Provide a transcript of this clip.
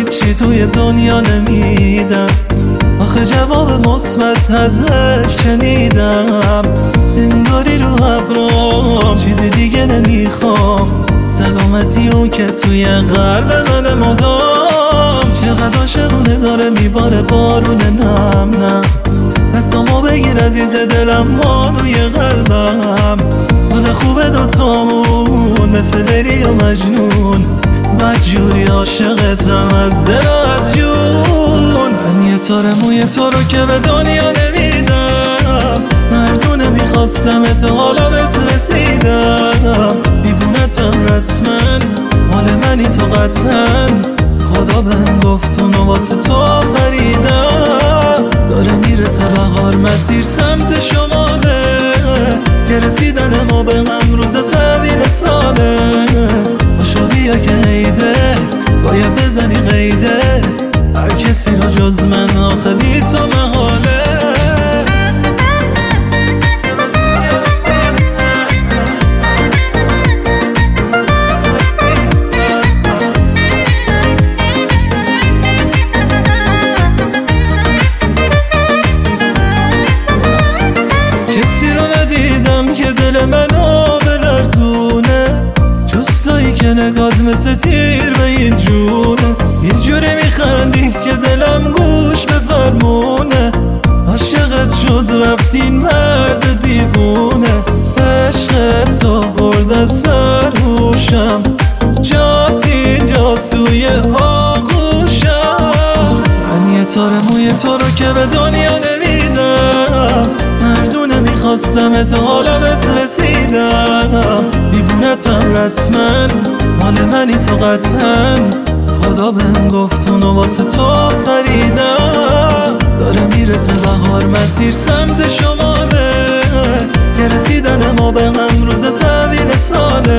هیچی توی دنیا نمیدم، آخه جواب مثبت ازش شنیدم. انگاری رو ابرام چیزی دیگه نمیخوام، سلامتی اون که توی قلب من مدام. چقدر عاشقونه داره میباره بارون نم نم، دستامو بگیر عزیز دلم مانوی قلبم. حال خوبه دوتامون مثل لیلی و مجنون، بدجوری عاشقتم از دل و از جون. من یه تاره موی تو رو که به دنیا نمیدم، مردونه میخواستم تو حالا بهت رسیدم. دیوونتم رسمن مال منی تو قطعا، خدا بهم گفت اونو واسه تو آفریدم. داره میرسه بهار مسیر سمت شماله، که رسیدن ما به هم روز تبیین ساله. باشو بیا که عیده باید بزنی قیده، هر کسی رو جز من آخه بی تو محاله. که دل منو بلرزونه، جستایی که نگات مثل تیر به این جونه. یه جوری میخندی که دلم گوش به فرمونه، عاشقت شد رفتین مرد دیوونه. عشق تو برد از سر هوشم، جات اینجاست توی آغوشم. من یه تاره موی تو رو که به دنیا نمیدم، مردونه میخواستم تو حالا بهت رسیدم. دیوونتم رسمن مال منی تو قطعا، خدا بهم گفت اونو واسه تو آفریدم. داره میرسه بهار مسیر سمت شماله، که رسیدن ما به هم روز تبیین ساله.